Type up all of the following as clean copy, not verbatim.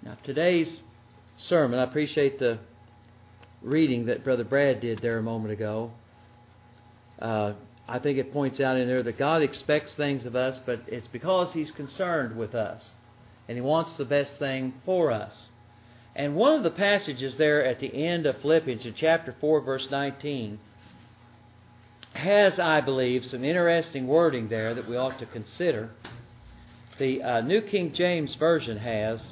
Now, today's sermon, I appreciate the reading that Brother Brad did there a moment ago. I think it points out in there that God expects things of us, but it's because He's concerned with us, and He wants the best thing for us. And one of the passages there at the end of Philippians, in chapter 4, verse 19, has, I believe, some interesting wording there that we ought to consider. The New King James Version has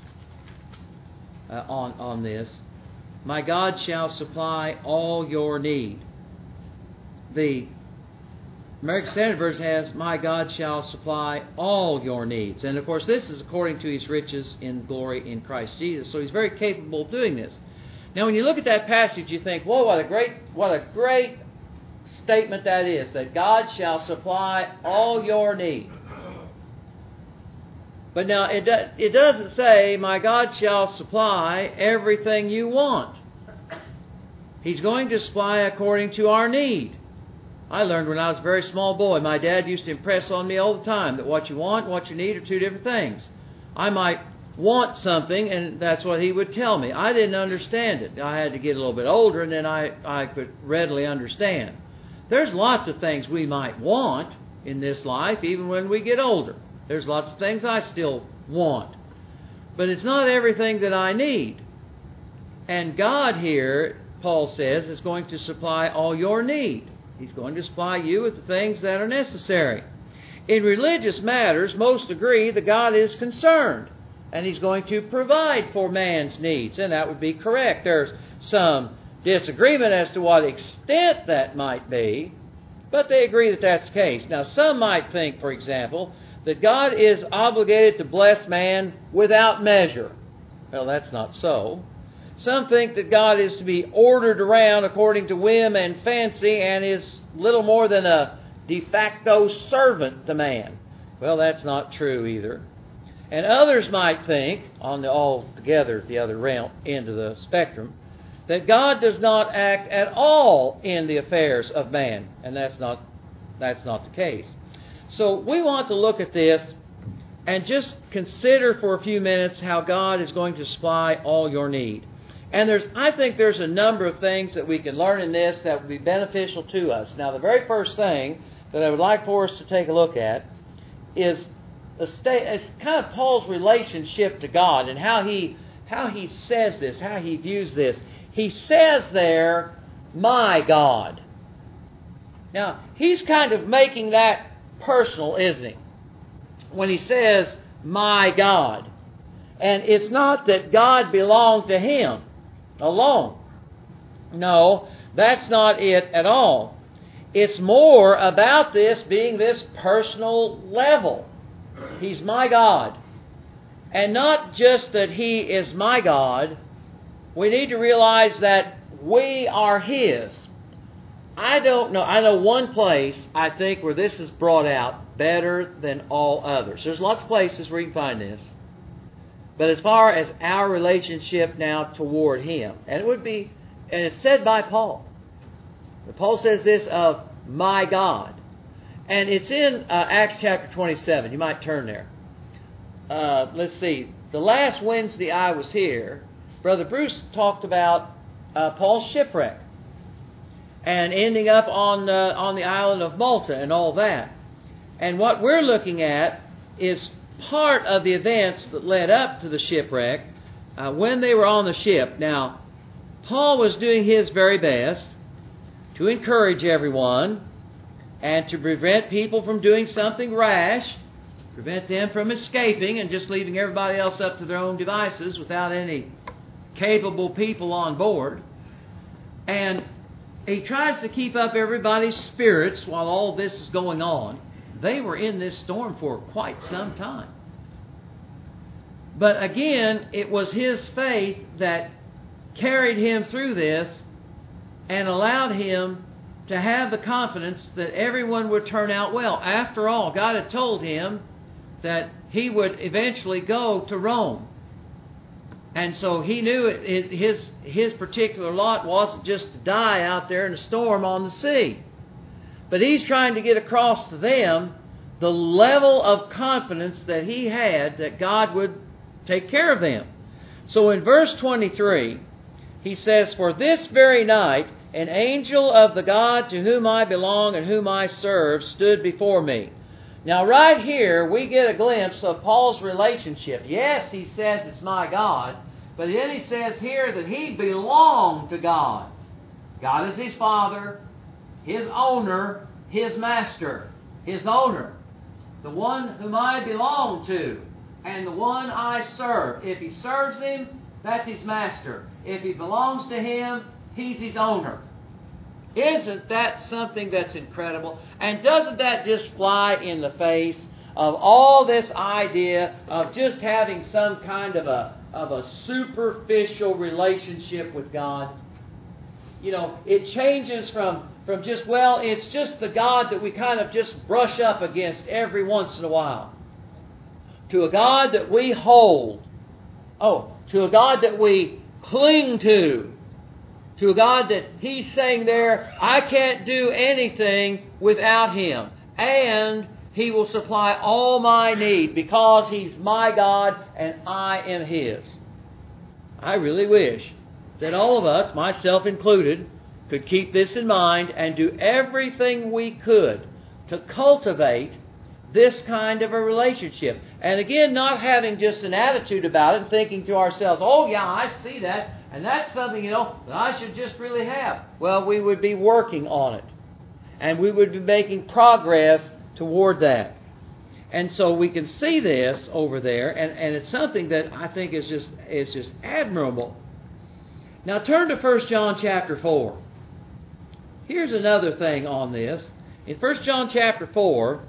on this, "My God shall supply all your need." The American Standard Version has, "My God shall supply all your needs." And of course, this is according to His riches in glory in Christ Jesus. So He's very capable of doing this. Now, when you look at that passage, you think, "Whoa, what a great statement that is, that God shall supply all your need." But now, it doesn't say, "My God shall supply everything you want." He's going to supply according to our need. I learned when I was a very small boy, my dad used to impress on me all the time that what you want and what you need are two different things. I might want something, and that's what he would tell me. I didn't understand it. I had to get a little bit older, and then I could readily understand. There's lots of things we might want in this life, even when we get older. There's lots of things I still want. But it's not everything that I need. And God here, Paul says, is going to supply all your need. He's going to supply you with the things that are necessary. In religious matters, most agree that God is concerned, and He's going to provide for man's needs, and that would be correct. There's some disagreement as to what extent that might be, but they agree that that's the case. Now, some might think, for example, that God is obligated to bless man without measure. Well, that's not so. Some think that God is to be ordered around according to whim and fancy and is little more than a de facto servant to man. Well, that's not true either. And others might think, on the altogether at the other end of the spectrum, that God does not act at all in the affairs of man, and that's not the case. So we want to look at this and just consider for a few minutes how God is going to supply all your need. And I think there's a number of things that we can learn in this that would be beneficial to us. Now, the very first thing that I would like for us to take a look at is it's kind of Paul's relationship to God and how he says this, how he views this. He says there, "My God." Now, he's kind of making that personal, isn't he? When he says, "My God." And it's not that God belonged to him alone. No, that's not it at all. It's more about this being this personal level. He's my God. And not just that He is my God, we need to realize that we are His. I know one place, I think, where this is brought out better than all others. There's lots of places where you can find this. But as far as our relationship now toward Him, and it's said by Paul. Paul says this of my God. And it's in Acts chapter 27. You might turn there. Let's see. The last Wednesday I was here, Brother Bruce talked about Paul's shipwreck and ending up on the island of Malta and all that. And what we're looking at is part of the events that led up to the shipwreck when they were on the ship. Now, Paul was doing his very best to encourage everyone and to prevent people from doing something rash, prevent them from escaping and just leaving everybody else up to their own devices without any capable people on board. And he tries to keep up everybody's spirits while all this is going on. They were in this storm for quite some time. But again, it was his faith that carried him through this and allowed him to have the confidence that everyone would turn out well. After all, God had told him that he would eventually go to Rome. And so he knew his particular lot wasn't just to die out there in a storm on the sea. But he's trying to get across to them the level of confidence that he had that God would take care of them. So in verse 23, he says, "For this very night an angel of the God to whom I belong and whom I serve stood before me." Now right here we get a glimpse of Paul's relationship. Yes, he says it's my God, but then he says here that he belonged to God. God is his Father, his owner, his master, his owner, the one whom I belong to, and the one I serve. If he serves him, that's his master. If he belongs to him, he's his owner. Isn't that something that's incredible? And doesn't that just fly in the face of all this idea of just having some kind of a superficial relationship with God? You know, it changes from just, well, it's just the God that we kind of just brush up against every once in a while, to a God that we hold. Oh, to a God that we cling to a God that he's saying there, I can't do anything without him. And he will supply all my need because he's my God and I am his. I really wish that all of us, myself included, could keep this in mind and do everything we could to cultivate this kind of a relationship. And again, not having just an attitude about it and thinking to ourselves, oh yeah, I see that, and that's something, that I should just really have. Well, we would be working on it. And we would be making progress toward that. And so we can see this over there, and it's something that I think is just admirable. Now turn to 1 John chapter 4. Here's another thing on this. In 1 John chapter 4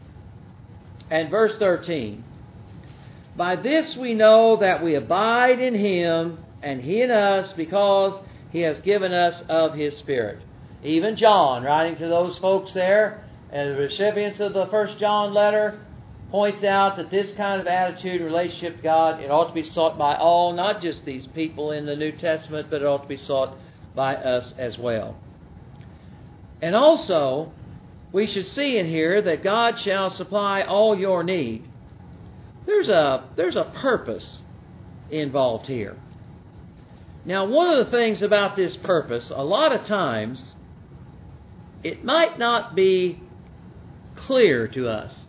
and verse 13, "By this we know that we abide in him, and he in us, because he has given us of his Spirit." Even John, writing to those folks there, and the recipients of the 1 John letter, points out that this kind of attitude and relationship to God, it ought to be sought by all, not just these people in the New Testament, but it ought to be sought by us as well. And also, we should see in here that God shall supply all your need. There's a purpose involved here. Now, one of the things about this purpose, a lot of times, it might not be clear to us,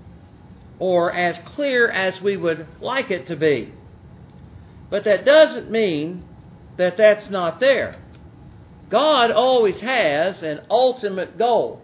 or as clear as we would like it to be. But that doesn't mean that that's not there. God always has an ultimate goal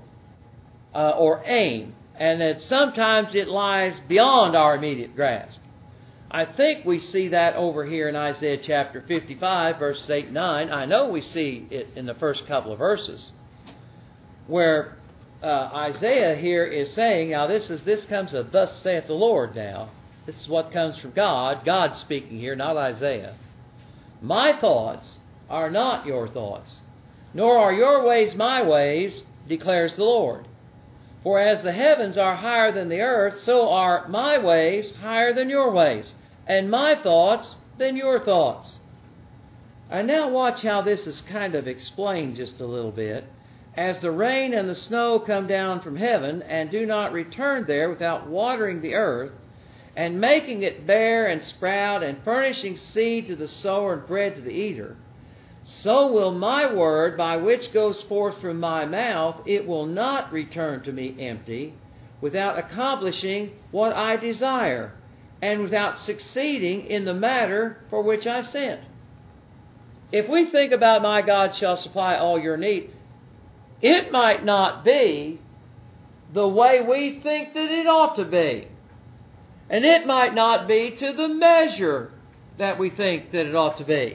or aim, and that sometimes it lies beyond our immediate grasp. I think we see that over here in Isaiah chapter 55, verses 8 and 9. I know we see it in the first couple of verses, where Isaiah here is saying, now this comes of thus saith the Lord now. This is what comes from God. God speaking here, not Isaiah. "My thoughts are not your thoughts, nor are your ways my ways, declares the Lord. For as the heavens are higher than the earth, so are my ways higher than your ways, and my thoughts than your thoughts." And now watch how this is kind of explained just a little bit. "As the rain and the snow come down from heaven, and do not return there without watering the earth, and making it bear and sprout, and furnishing seed to the sower and bread to the eater, so will my word, by which goes forth from my mouth, it will not return to me empty, without accomplishing what I desire, and without succeeding in the matter for which I sent." If we think about my God shall supply all your need, it might not be the way we think that it ought to be. And it might not be to the measure that we think that it ought to be.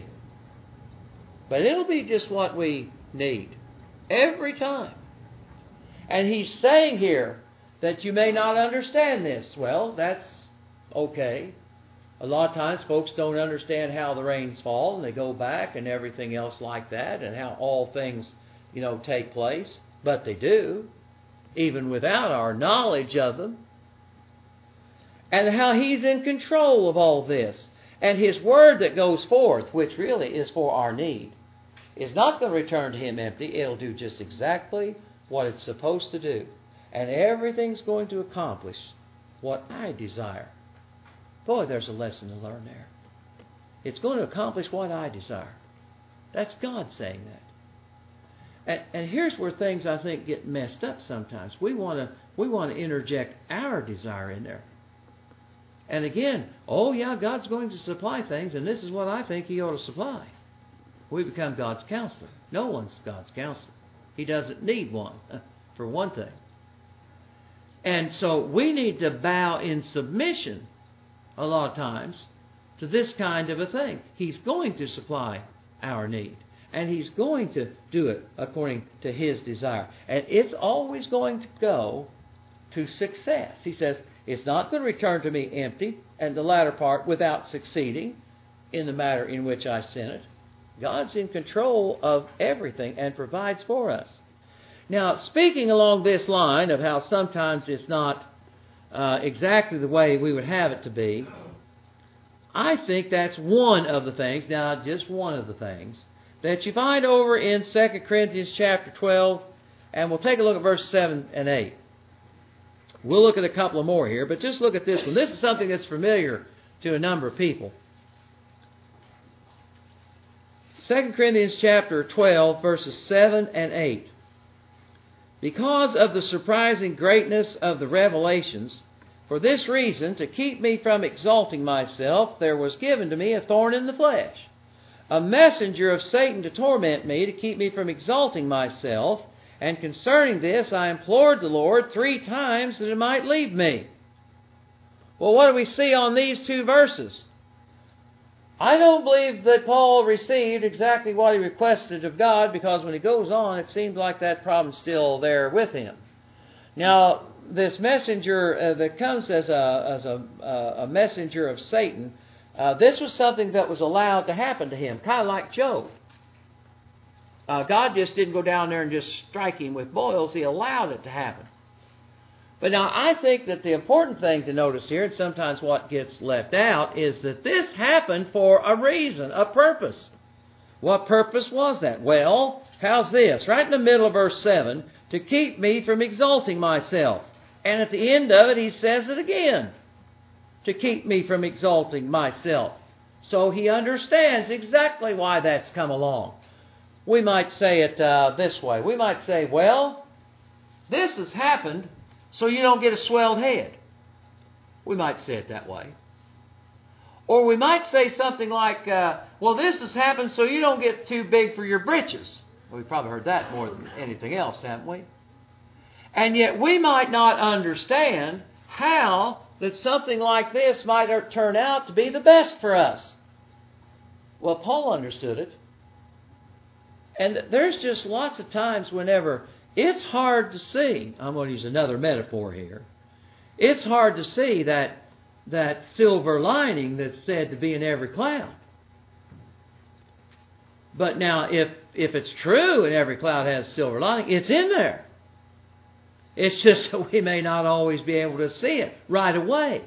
But it'll be just what we need every time. And he's saying here that you may not understand this. Well, that's okay. A lot of times folks don't understand how the rains fall, and they go back and everything else like that, and how all things, take place. But they do, even without our knowledge of them. And how he's in control of all this. And his word that goes forth, which really is for our need, is not going to return to him empty. It'll do just exactly what it's supposed to do. And everything's going to accomplish what I desire. Boy, there's a lesson to learn there. it's going to accomplish what I desire. That's God saying that. And here's where things, I think, get messed up sometimes. We want to interject our desire in there. And again, oh yeah, God's going to supply things, and this is what I think He ought to supply. We become God's counselor. No one's God's counselor. He doesn't need one, for one thing. And so we need to bow in submission a lot of times to this kind of a thing. He's going to supply our need. And He's going to do it according to His desire. And it's always going to go to success. He says, it's not going to return to me empty, and the latter part without succeeding in the matter in which I sent it. God's in control of everything and provides for us. Now, speaking along this line of how sometimes it's not exactly the way we would have it to be, I think that's one of the things, now just one of the things, that you find over in 2 Corinthians chapter 12, and we'll take a look at verses 7 and 8. We'll look at a couple of more here, but just look at this one. This is something that's familiar to a number of people. 2 Corinthians chapter 12, verses 7 and 8. Because of the surprising greatness of the revelations, for this reason, to keep me from exalting myself, there was given to me a thorn in the flesh, a messenger of Satan to torment me, to keep me from exalting myself. And concerning this, I implored the Lord 3 times that it might leave me. Well, what do we see on these 2 verses? I don't believe that Paul received exactly what he requested of God, because when he goes on, it seems like that problem's still there with him. Now, this messenger that comes as a messenger of Satan, this was something that was allowed to happen to him, kind of like Job. God just didn't go down there and just strike him with boils. He allowed it to happen. But now I think that the important thing to notice here, and sometimes what gets left out, is that this happened for a reason, a purpose. What purpose was that? Well, how's this? Right in the middle of verse 7, to keep me from exalting myself. And at the end of it, he says it again, to keep me from exalting myself. So he understands exactly why that's come along. We might say it this way. We might say, well, this has happened so you don't get a swelled head. We might say it that way. Or we might say something like, well, this has happened so you don't get too big for your britches. Well, we've probably heard that more than anything else, haven't we? And yet we might not understand how that something like this might turn out to be the best for us. Well, Paul understood it. And there's just lots of times whenever it's hard to see, I'm going to use another metaphor here, it's hard to see that silver lining that's said to be in every cloud. But now, if it's true and every cloud has silver lining, it's in there. It's just that we may not always be able to see it right away.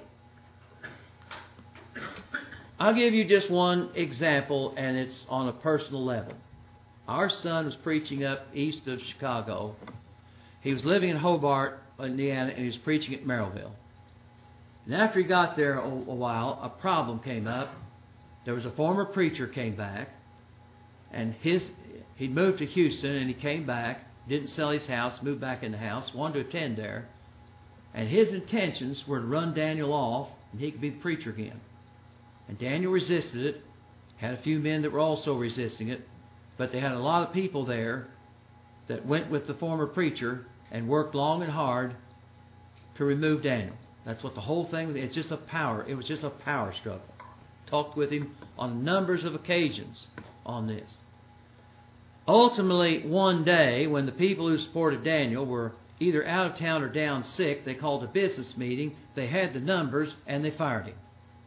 I'll give you just one example, and it's on a personal level. Our son was preaching up east of Chicago. He was living in Hobart, Indiana, and he was preaching at Merrillville. And after he got there a while, a problem came up. There was a former preacher came back, and he'd moved to Houston, and he came back, didn't sell his house, moved back in the house, wanted to attend there. And his intentions were to run Daniel off, and he could be the preacher again. And Daniel resisted it, had a few men that were also resisting it, but they had a lot of people there that went with the former preacher and worked long and hard to remove Daniel. That's what the whole thing was. It was just a power struggle. Talked with him on numbers of occasions on this. Ultimately, one day, when the people who supported Daniel were either out of town or down sick, they called a business meeting. They had the numbers, and they fired him.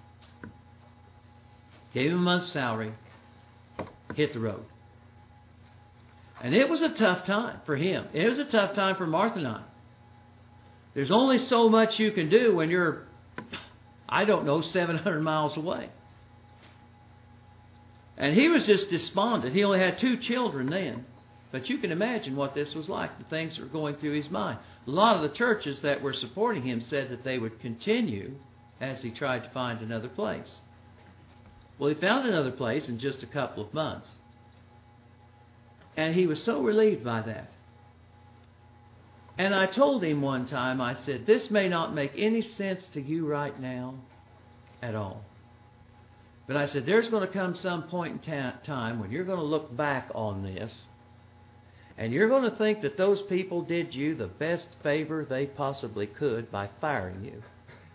Gave him a month's salary, hit the road. And it was a tough time for him. It was a tough time for Martha and I. There's only so much you can do when you're, 700 miles away. And he was just despondent. He only had 2 children then. But you can imagine what this was like, the things that were going through his mind. A lot of the churches that were supporting him said that they would continue as he tried to find another place. Well, he found another place in just a couple of months. And he was so relieved by that. And I told him one time, I said, this may not make any sense to you right now at all. But I said, there's going to come some point in time when you're going to look back on this, and you're going to think that those people did you the best favor they possibly could by firing you.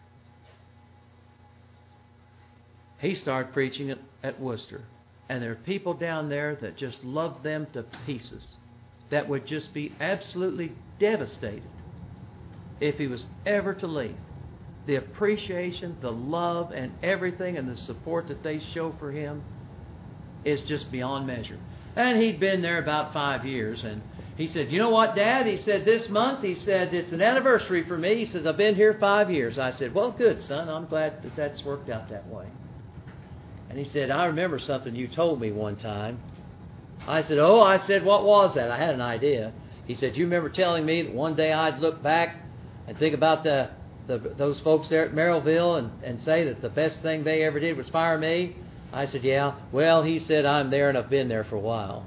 He started preaching at Worcester, and there are people down there that just love them to pieces, that would just be absolutely devastated if he was ever to leave. The appreciation, the love, and everything, and the support that they show for him is just beyond measure. And he'd been there about 5 years, and he said, you know what, Dad? He said, this month, he said, it's an anniversary for me. He said, I've been here 5 years. I said, well, good, son. I'm glad that that's worked out that way. And he said, I remember something you told me one time. I said, what was that? I had an idea. He said, you remember telling me that one day I'd look back and think about those folks there at Merrillville and say that the best thing they ever did was fire me? I said, yeah. Well, he said, I'm there and I've been there for a while.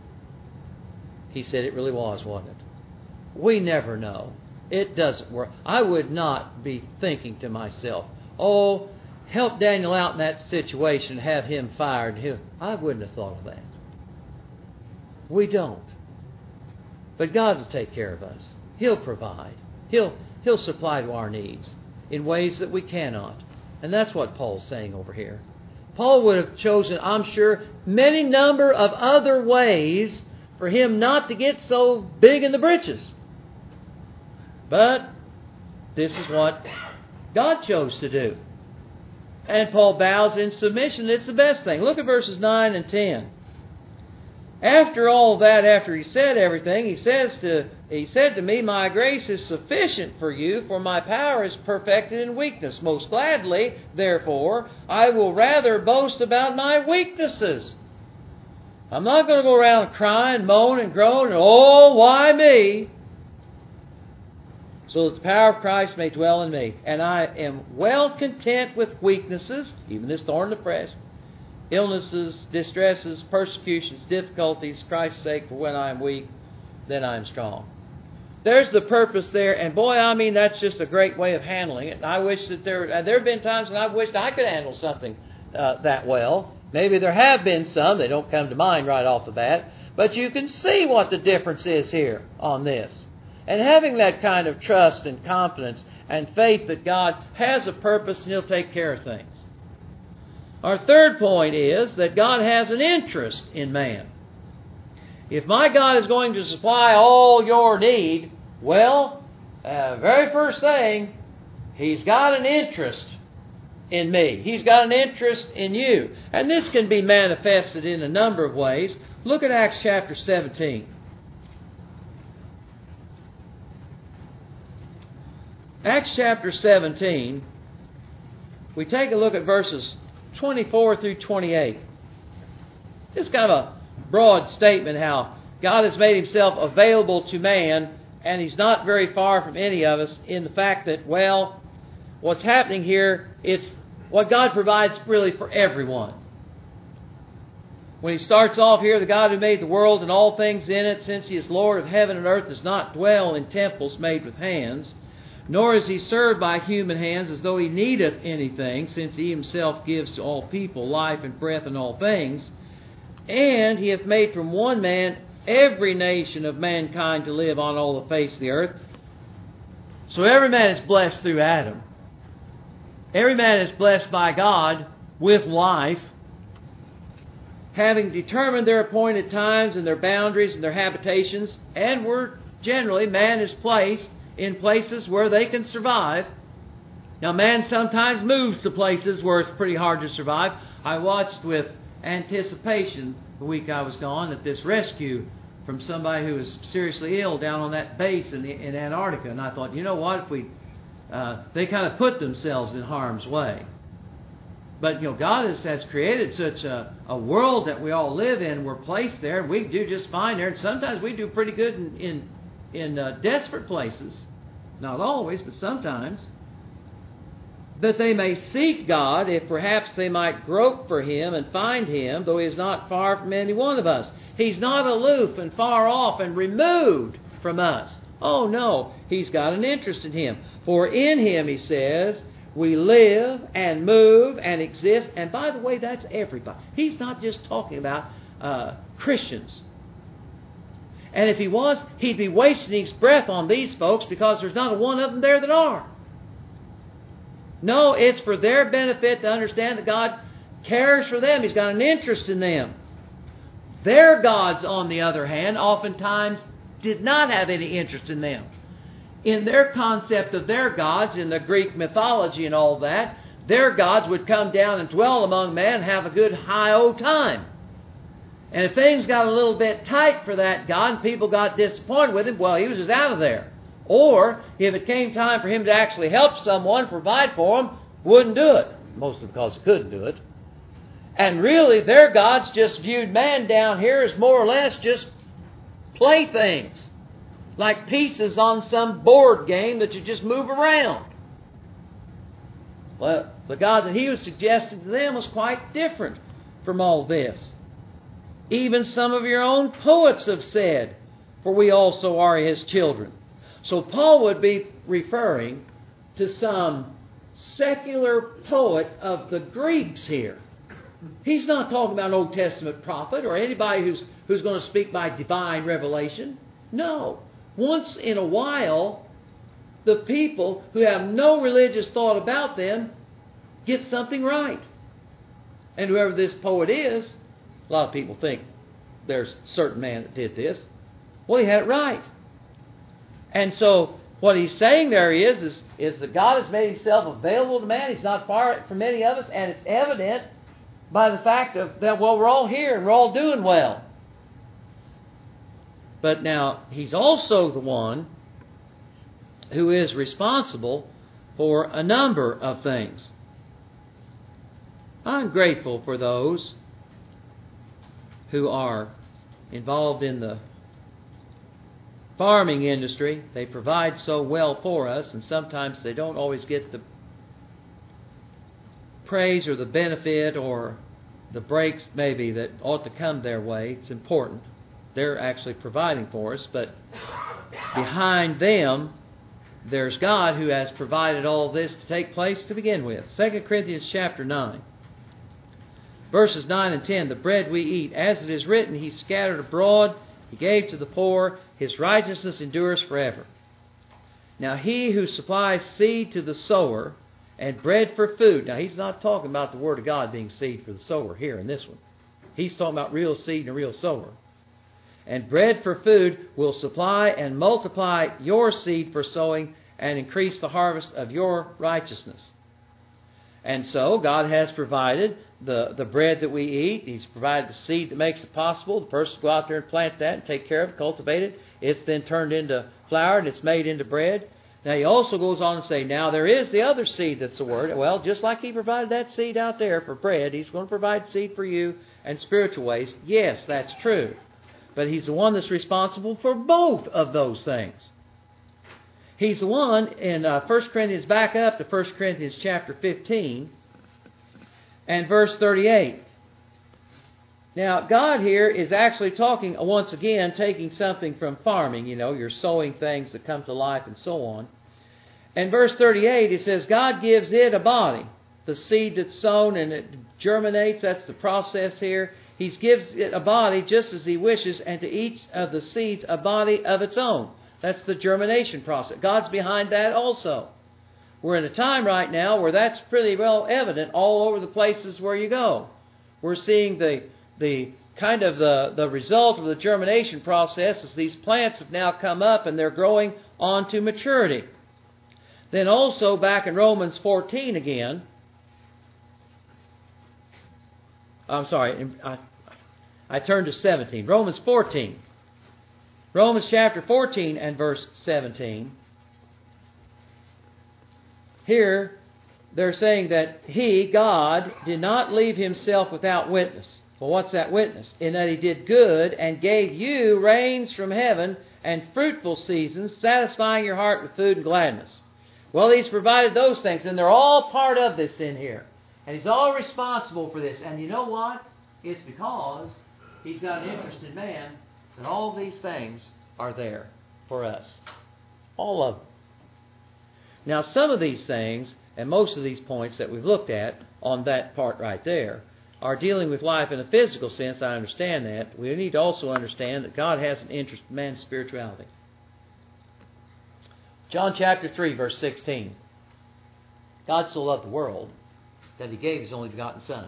He said, it really was, wasn't it? We never know. It doesn't work. I would not be thinking to myself, help Daniel out in that situation, have him fired. I wouldn't have thought of that. We don't. But God will take care of us. He'll provide. He'll supply to our needs in ways that we cannot. And that's what Paul's saying over here. Paul would have chosen, I'm sure, many number of other ways for him not to get so big in the britches. But this is what God chose to do. And Paul bows in submission. It's the best thing. Look at verses 9 and 10. After all that, after he said everything, he said to me, my grace is sufficient for you, for my power is perfected in weakness. Most gladly, therefore, I will rather boast about my weaknesses. I'm not going to go around crying, moan, and groan, and why me? So that the power of Christ may dwell in me. And I am well content with weaknesses, even this thorn in the flesh, illnesses, distresses, persecutions, difficulties, Christ's sake, for when I am weak, then I am strong. There's the purpose there, and boy, that's just a great way of handling it. I wish that there have been times when I've wished I could handle something that well. Maybe there have been some. They don't come to mind right off the bat. But you can see what the difference is here on this. And having that kind of trust and confidence and faith that God has a purpose and He'll take care of things. Our third point is that God has an interest in man. If my God is going to supply all your need, very first thing, He's got an interest in me. He's got an interest in you. And this can be manifested in a number of ways. Look at Acts chapter 17. Acts chapter 17, we take a look at verses 24 through 28. It's kind of a broad statement how God has made Himself available to man, and He's not very far from any of us in the fact that, what's happening here, it's what God provides really for everyone. When He starts off here, the God who made the world and all things in it, since He is Lord of heaven and earth, does not dwell in temples made with hands, nor is He served by human hands as though He needeth anything, since He Himself gives to all people life and breath and all things. And He hath made from one man every nation of mankind to live on all the face of the earth. So every man is blessed through Adam. Every man is blessed by God with life, having determined their appointed times and their boundaries and their habitations, and man is placed in places where they can survive. Now, man sometimes moves to places where it's pretty hard to survive. I watched with anticipation the week I was gone at this rescue from somebody who was seriously ill down on that base in Antarctica. And I thought, you know what, they kind of put themselves in harm's way. But, God has created such a world that we all live in. We're placed there, and we do just fine there. And sometimes we do pretty good in desperate places. Not always, but sometimes. that they may seek God, if perhaps they might grope for Him and find Him, though He is not far from any one of us. He's not aloof and far off and removed from us. Oh no, He's got an interest in Him. For in Him, He says, we live and move and exist. And by the way, that's everybody. He's not just talking about Christians. And if He was, He'd be wasting His breath on these folks, because there's not a one of them there that are. No, it's for their benefit to understand that God cares for them. He's got an interest in them. Their gods, on the other hand, oftentimes did not have any interest in them. In their concept of their gods, in the Greek mythology and all that, their gods would come down and dwell among men and have a good high old time. And if things got a little bit tight for that god and people got disappointed with him, well, he was just out of there. Or, if it came time for him to actually help someone, provide for them, wouldn't do it. Mostly because he couldn't do it. And really, their gods just viewed man down here as more or less just playthings. Like pieces on some board game that you just move around. Well, the God that He was suggesting to them was quite different from all this. Even some of your own poets have said, for we also are His children. So Paul would be referring to some secular poet of the Greeks here. He's not talking about an Old Testament prophet or anybody who's going to speak by divine revelation. No. Once in a while, the people who have no religious thought about them get something right. And whoever this poet is, a lot of people think there's a certain man that did this. Well, he had it right. And so what he's saying there is that God has made Himself available to man. He's not far from any of us, and it's evident by the fact that, well, we're all here and we're all doing well. But now, He's also the one who is responsible for a number of things. I'm grateful for those who are involved in the farming industry. They provide so well for us, and sometimes they don't always get the praise or the benefit or the breaks maybe that ought to come their way. It's important. They're actually providing for us, but behind them, there's God who has provided all this to take place to begin with. 2 Corinthians chapter 9, verses 9 and 10, the bread we eat, as it is written, He scattered abroad, He gave to the poor, His righteousness endures forever. Now He who supplies seed to the sower and bread for food. Now He's not talking about the Word of God being seed for the sower here in this one. He's talking about real seed and a real sower. And bread for food will supply and multiply your seed for sowing and increase the harvest of your righteousness. And so God has provided the bread that we eat. He's provided the seed that makes it possible. The person will go out there and plant that and take care of it, cultivate it. It's then turned into flour and it's made into bread. Now He also goes on to say, now there is the other seed that's the Word. Well, just like He provided that seed out there for bread, He's going to provide seed for you and spiritual ways. Yes, that's true. But He's the one that's responsible for both of those things. He's the one in 1 Corinthians, back up to 1 Corinthians chapter 15 and verse 38. Now, God here is actually talking, once again, taking something from farming. You know, you're sowing things that come to life and so on. And verse 38, it says, God gives it a body. The seed that's sown and it germinates, that's the process here. He gives it a body just as He wishes, and to each of the seeds a body of its own. That's the germination process. God's behind that also. We're in a time right now where that's pretty well evident all over the places where you go. We're seeing the kind of the result of the germination process as these plants have now come up and they're growing on to maturity. Then also back in Romans 14 again, I'm sorry, I turned to 17. Romans 14. Romans chapter 14 and verse 17. Here, they're saying that He, God, did not leave Himself without witness. Well, what's that witness? In that He did good and gave you rains from heaven and fruitful seasons, satisfying your heart with food and gladness. Well, He's provided those things, and they're all part of this in here. And He's all responsible for this. And you know what? It's because He's got an interest in man that all these things are there for us. All of them. Now, some of these things, and most of these points that we've looked at on that part right there, are dealing with life in a physical sense. I understand that. We need to also understand that God has an interest in man's spirituality. John chapter 3, verse 16. God so loved the world that He gave His only begotten Son.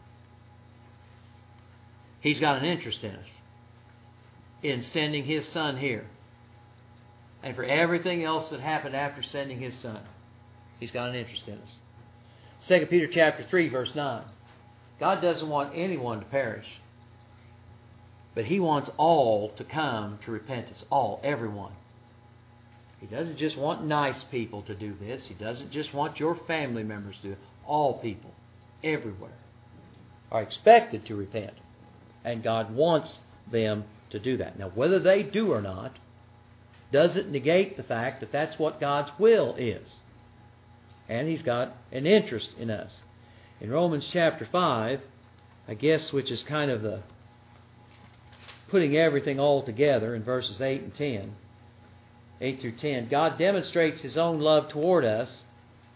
He's got an interest in us, in sending His Son here. And for everything else that happened after sending His Son, He's got an interest in us. 2 Peter chapter 3, verse 9. God doesn't want anyone to perish, but He wants all to come to repentance. All, everyone. He doesn't just want nice people to do this. He doesn't just want your family members to do it. All people, everywhere, are expected to repent. And God wants them to do that. Now, whether they do or not doesn't negate the fact that that's what God's will is. And He's got an interest in us. In Romans chapter 5, I guess, which is kind of the putting everything all together in verses 8 and 10, 8 through 10, God demonstrates His own love toward us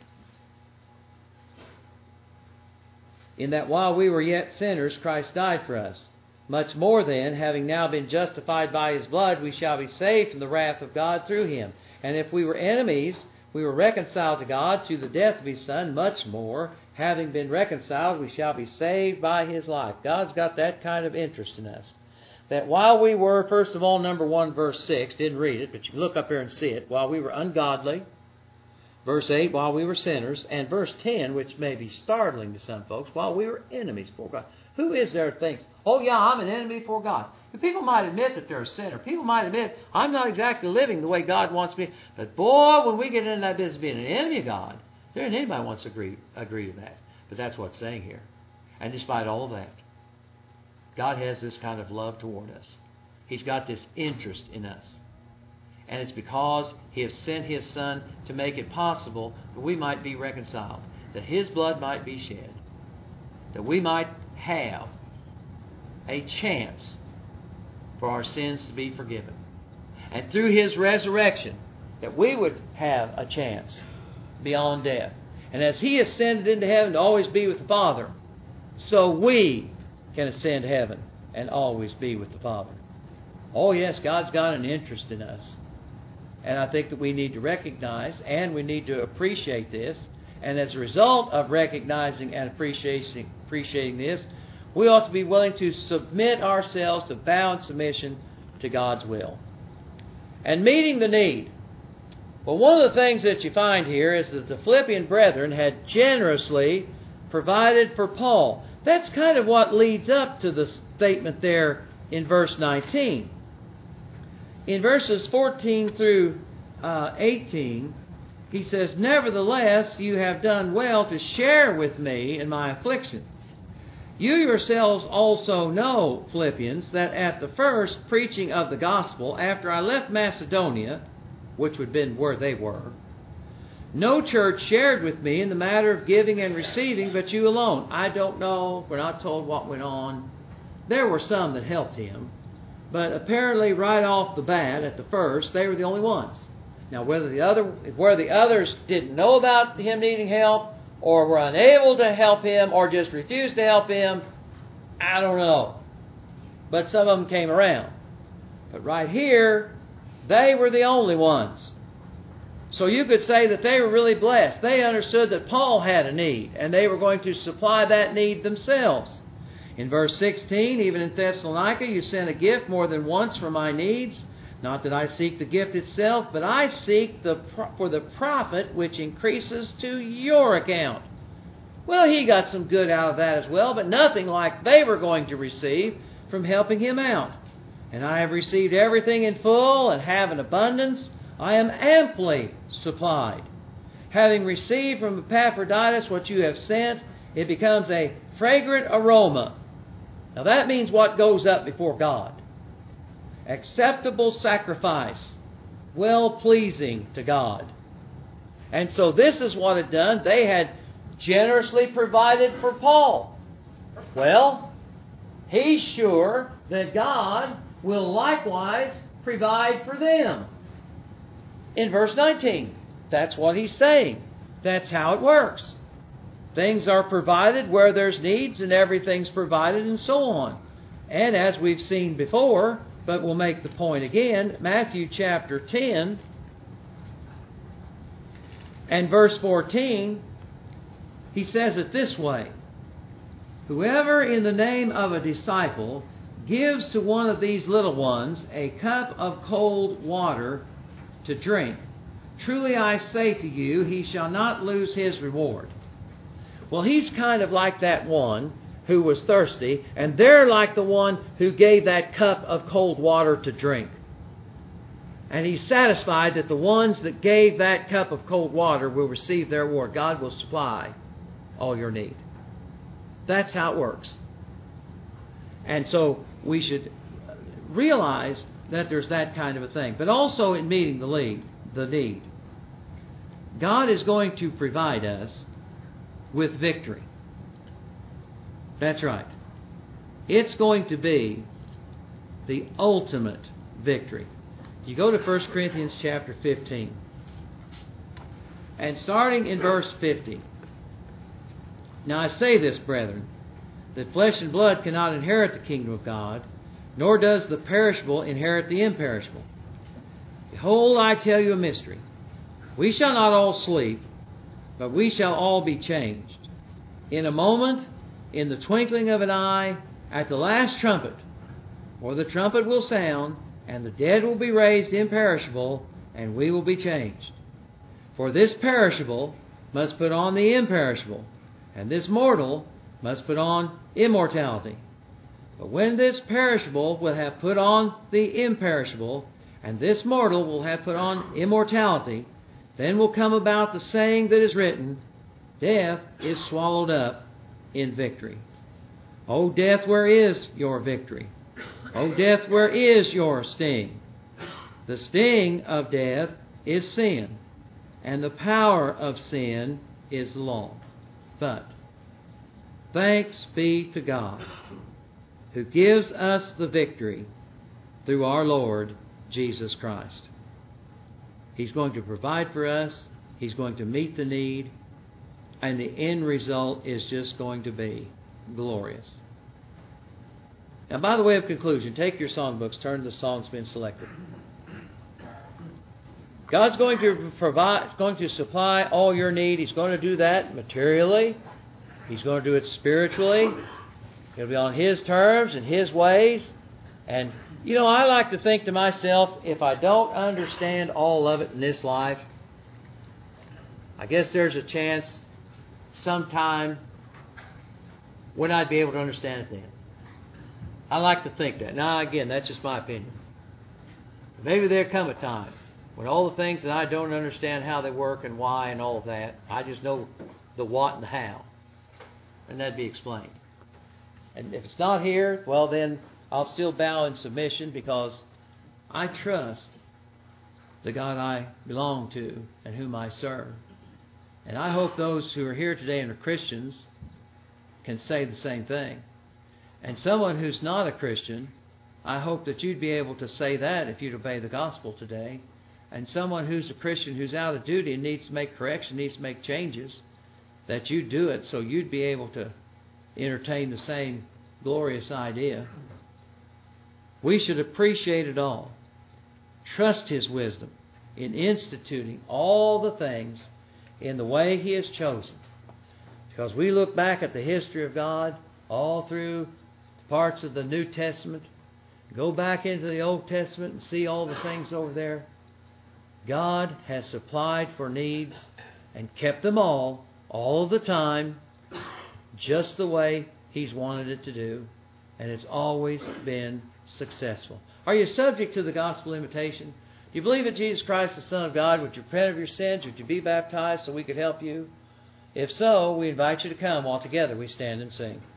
in that while we were yet sinners, Christ died for us. Much more then, having now been justified by His blood, we shall be saved from the wrath of God through Him. And if we were enemies, we were reconciled to God through the death of His Son. Much more, having been reconciled, we shall be saved by His life. God's got that kind of interest in us. That while we were, first of all, number 1, verse 6, didn't read it, but you can look up here and see it. While we were ungodly, verse 8, while we were sinners, and verse 10, which may be startling to some folks, while we were enemies before God. Who is there that thinks, oh yeah, I'm an enemy before God? And people might admit that they're a sinner. People might admit, I'm not exactly living the way God wants me. But boy, when we get into that business of being an enemy of God, there ain't anybody wants to agree to that. But that's what's saying here. And despite all of that, God has this kind of love toward us. He's got this interest in us. And it's because He has sent His Son to make it possible that we might be reconciled, that His blood might be shed, that we might have a chance for our sins to be forgiven. And through His resurrection, that we would have a chance beyond death. And as He ascended into heaven to always be with the Father, so we can ascend to heaven and always be with the Father. Oh yes, God's got an interest in us. And I think that we need to recognize and we need to appreciate this. And as a result of recognizing and appreciating this, we ought to be willing to submit ourselves to bow in submission to God's will. And meeting the need. Well, one of the things that you find here is that the Philippian brethren had generously provided for Paul. That's kind of what leads up to the statement there in verse 19. In verses 14 through 18, he says, nevertheless, you have done well to share with me in my affliction. You yourselves also know, Philippians, that at the first preaching of the gospel, after I left Macedonia, which would have been where they were, no church shared with me in the matter of giving and receiving, but you alone. I don't know. We're not told what went on. There were some that helped him, but apparently right off the bat, at the first, they were the only ones. Now, whether the others didn't know about him needing help, or were unable to help him, or just refused to help him, I don't know. But some of them came around. But right here, they were the only ones. So you could say that they were really blessed. They understood that Paul had a need, and they were going to supply that need themselves. In verse 16, even in Thessalonica, you sent a gift more than once for my needs. Not that I seek the gift itself, but I seek for the profit which increases to your account. Well, he got some good out of that as well, but nothing like they were going to receive from helping him out. And I have received everything in full and have an abundance. I am amply supplied. Having received from Epaphroditus what you have sent, it becomes a fragrant aroma. Now that means what goes up before God. Acceptable sacrifice, well-pleasing to God. And so this is what it done. They had generously provided for Paul. Well, he's sure that God will likewise provide for them. In verse 19, that's what he's saying. That's how it works. Things are provided where there's needs, and everything's provided, and so on. And as we've seen before, but we'll make the point again, Matthew chapter 10 and verse 14, he says it this way: whoever in the name of a disciple gives to one of these little ones a cup of cold water to drink, truly I say to you, he shall not lose his reward. Well, he's kind of like that one who was thirsty, and they're like the one who gave that cup of cold water to drink. And he's satisfied that the ones that gave that cup of cold water will receive their reward. God will supply all your need. That's how it works. And so we should realize that there's that kind of a thing. But also in meeting the need, God is going to provide us with victory. That's right. It's going to be the ultimate victory. You go to 1 Corinthians chapter 15. And starting in verse 50. Now I say this, brethren, that flesh and blood cannot inherit the kingdom of God, nor does the perishable inherit the imperishable. Behold, I tell you a mystery. We shall not all sleep, but we shall all be changed. In a moment, in the twinkling of an eye, at the last trumpet, for the trumpet will sound, and the dead will be raised imperishable, and we will be changed. For this perishable must put on the imperishable, and this mortal must put on immortality. But when this perishable will have put on the imperishable, and this mortal will have put on immortality, then will come about the saying that is written, death is swallowed up in victory. O death, where is your victory? O death, where is your sting? The sting of death is sin, and the power of sin is the law. But thanks be to God, who gives us the victory through our Lord Jesus Christ. He's going to provide for us. He's going to meet the need. And the end result is just going to be glorious. Now, by the way of conclusion, take your songbooks, turn to the songs being selected. God's going to provide, going to supply all your need. He's going to do that materially. He's going to do it spiritually. It'll be on His terms and His ways. And, you know, I like to think to myself, if I don't understand all of it in this life, I guess there's a chance sometime when I'd be able to understand it then. I like to think that. Now, again, that's just my opinion. Maybe there'll come a time when all the things that I don't understand how they work and why and all of that, I just know the what and the how. And that'd be explained. And if it's not here, well then I'll still bow in submission because I trust the God I belong to and whom I serve. And I hope those who are here today and are Christians can say the same thing. And someone who's not a Christian, I hope that you'd be able to say that if you'd obey the gospel today. And someone who's a Christian who's out of duty and needs to make correction, needs to make changes, that you do it so you'd be able to entertain the same glorious idea. We should appreciate it all. Trust His wisdom in instituting all the things in the way He has chosen. Because we look back at the history of God all through parts of the New Testament, go back into the Old Testament and see all the things over there. God has supplied for needs and kept them all the time, just the way He's wanted it to do. And it's always been successful. Are you subject to the gospel invitation? Do you believe that Jesus Christ is the Son of God? Would you repent of your sins? Would you be baptized so we could help you? If so, we invite you to come while together we stand and sing.